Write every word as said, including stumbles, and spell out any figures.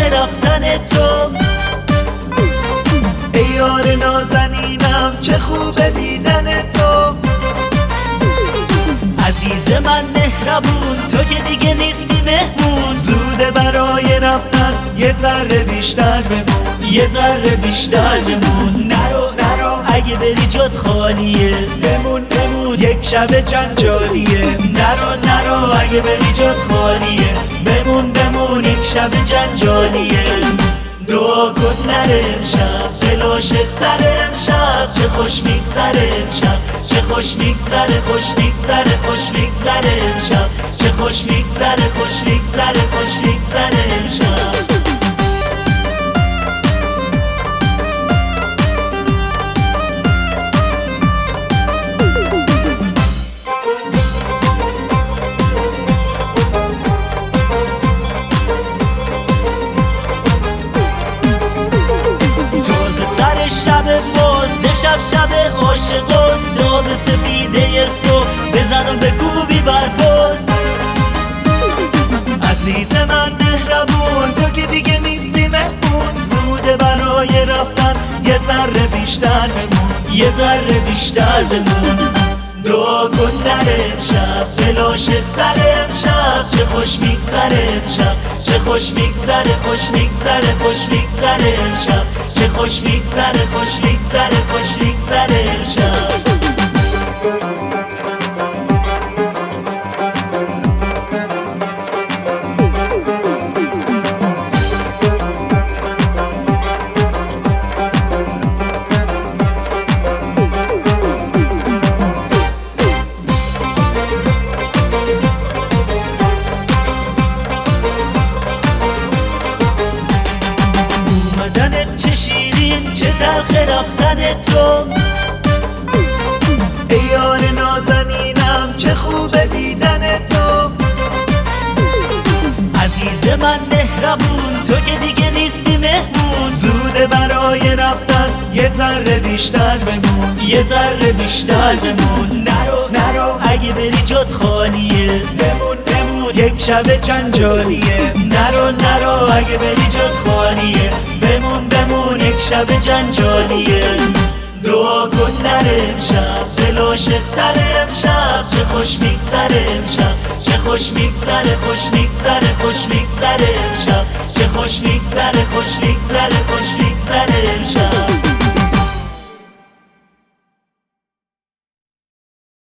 رفتن تو. ای یار نازنینم چه خوب دیدن تو. عزیز من مهربون تو که دیگه نیستی مهمون، زوده برای رفتن یه ذره بیشتر بمون، یه ذره بیشتر بمون. نرو نرو اگه بری جات خالیه، بمون بمون یک شب جنجالیه. نرو نرو اگه بری جات خالیه، بمون بمون یک شب جنجالیه. دعا کن نره امشب دل عاشق‌تره امشب، چه خوش میگذره امشب، چه خوش میگذره خوش میگذره خوش میگذره امشب، چه خوش میگذره خوش میگذره خوش میگذره امشب. شب باز شب شب عاشقاست، تا به سپیده صبح بزن و بکوبی برباز. عزیز من مهربون تو که دیگه نیستی مهمون، زوده برای رفتن یه ذره بیشتر بمون، یه ذره بیشتر بمون. دعا کن نره امشب دل عاشق‌تره امشب، چه خوش میگذره امشب، چه خوش میگذره خوش میگذره خوش میگذره امشب، چه خوش میگذره خوش میگذره خوش میگذره امشب. چه شیرین چه تلخ رفتن تو. ای یار نازنینم چه خوب دیدن تو. عزیز من مهربون تو که دیگه نیستی مهمون، زوده برای رفتن یه ذره بیشتر بمون، یه ذره بیشتر بمون. نرو نرو اگه بری جات خالیه، بمون بمون یک شب جنجالیه. نرو نرو اگه بری جات خالیه، بمون بمون یک شب جنجالیه. دعا کن نره امشب دل عاشق‌تره امشب، چه خوش میگذره امشب، چه خوش میگذره خوش میگذره خوش میگذره امشب، چه خوش میگذره خوش میگذره خوش میگذره امشب.